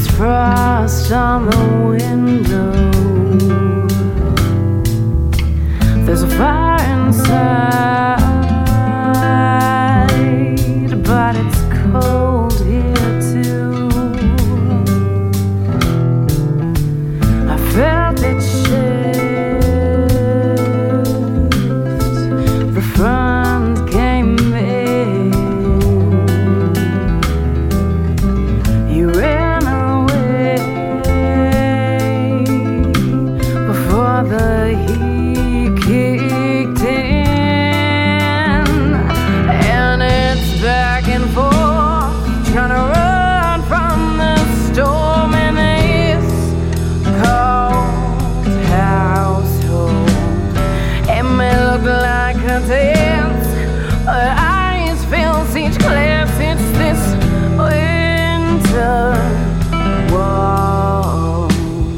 frost on the window. There's a fire inside, but it's cold here too. I felt it shift. The front came in. You ran away before the heat kicked in, and it's back and forth, trying to run from the storm in this cold household. It may look like a dance, but eyes fills each glass. It's this winter waltz.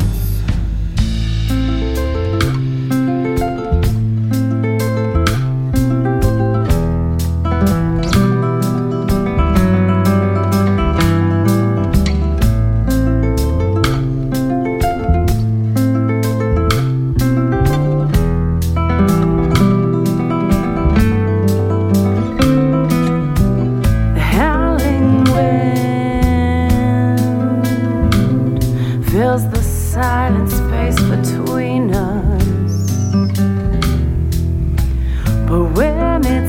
The howling wind fills the silent space between us, but when it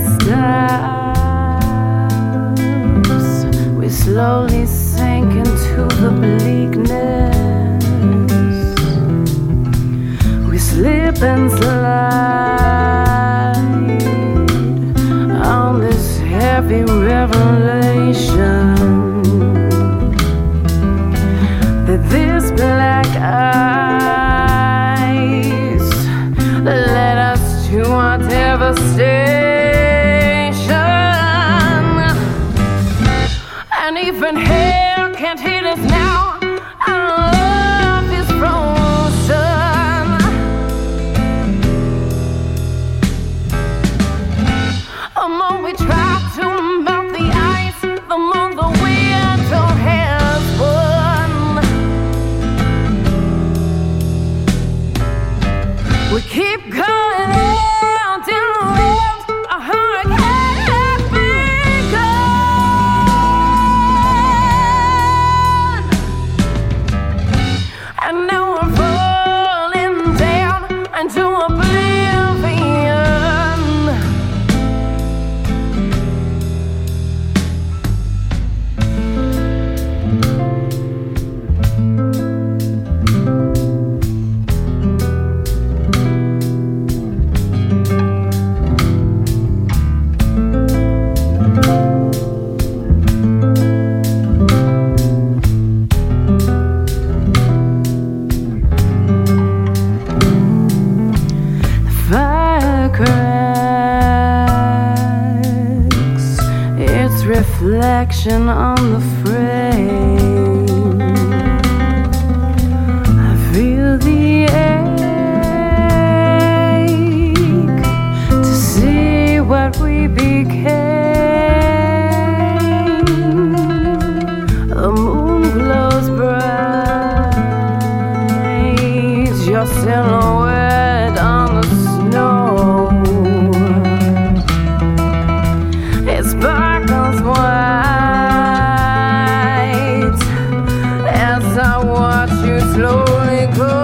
stops, we slowly sink into the bleakness. We slip and slide on this heavy revelation that this black ice led us to our devastation. And even hell can't hit us now. Our love is frozen. The more we try to melt the ice, the more the winter has won. We keep going out in the wind, a hurricane has begun. And now we're falling down into oblivion. Fire cracks its reflection on the frame. I feel the ache to see what we became. The moon glows bright, your silhouette on the snow. It sparkles white as I watch you slowly go.